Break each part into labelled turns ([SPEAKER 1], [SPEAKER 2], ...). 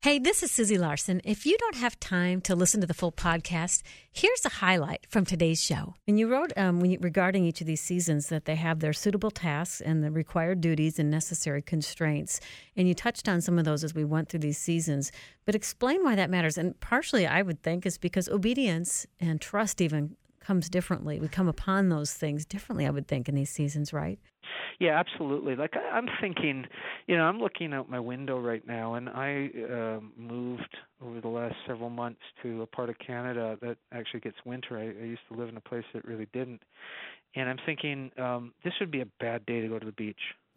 [SPEAKER 1] Hey, this is Susie Larson. If you don't have time to listen to the full podcast, here's a highlight from today's show. And you wrote regarding each of these seasons that they have their suitable tasks and the required duties and necessary constraints. And you touched on some of those as we went through these seasons. But explain why that matters. And partially, I would think, is because obedience and trust even comes differently. We come upon those things differently, I would think, in these seasons, right?
[SPEAKER 2] Yeah, absolutely. Like I'm thinking, I'm looking out my window right now, and I moved over the last several months to a part of Canada that actually gets winter. I used to live in a place that really didn't, and I'm thinking this would be a bad day to go to the beach.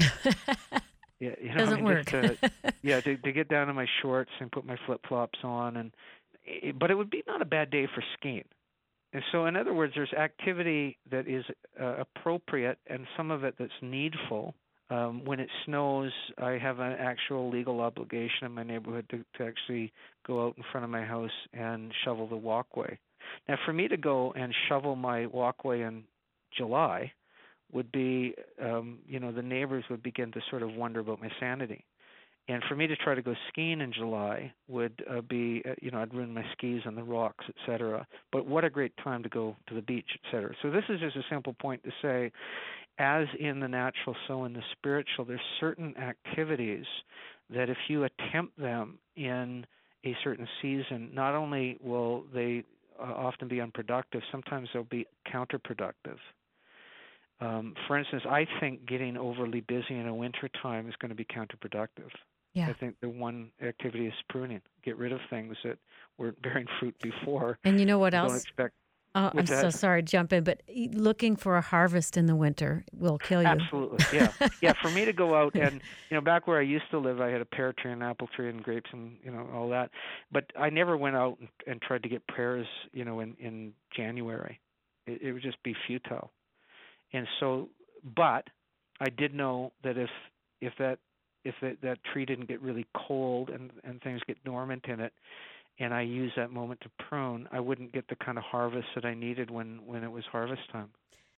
[SPEAKER 2] Yeah,
[SPEAKER 1] Doesn't work.
[SPEAKER 2] To get down in my shorts and put my flip flops on, but it would be not a bad day for skiing. And so, in other words, there's activity that is appropriate and some of it that's needful. When it snows, I have an actual legal obligation in my neighborhood to actually go out in front of my house and shovel the walkway. Now, for me to go and shovel my walkway in July would be, the neighbors would begin to sort of wonder about my sanity. And for me to try to go skiing in July would be, I'd ruin my skis on the rocks, et cetera. But what a great time to go to the beach, et cetera. So this is just a simple point to say, as in the natural, so in the spiritual, there's certain activities that if you attempt them in a certain season, not only will they often be unproductive, sometimes they'll be counterproductive. For instance, I think getting overly busy in a winter time is going to be counterproductive.
[SPEAKER 1] Yeah.
[SPEAKER 2] I think the one activity is pruning. Get rid of things that weren't bearing fruit before.
[SPEAKER 1] And you know what else?
[SPEAKER 2] Don't expect.
[SPEAKER 1] I'm so sorry to jump in, but looking for a harvest in the winter will kill you.
[SPEAKER 2] Absolutely, yeah. Yeah, for me to go out and, back where I used to live, I had a pear tree and apple tree and grapes and, all that. But I never went out and tried to get pears, in January. It would just be futile. And so, but I did know that if that tree didn't get really cold and things get dormant in it, and I use that moment to prune, I wouldn't get the kind of harvest that I needed when it was harvest time.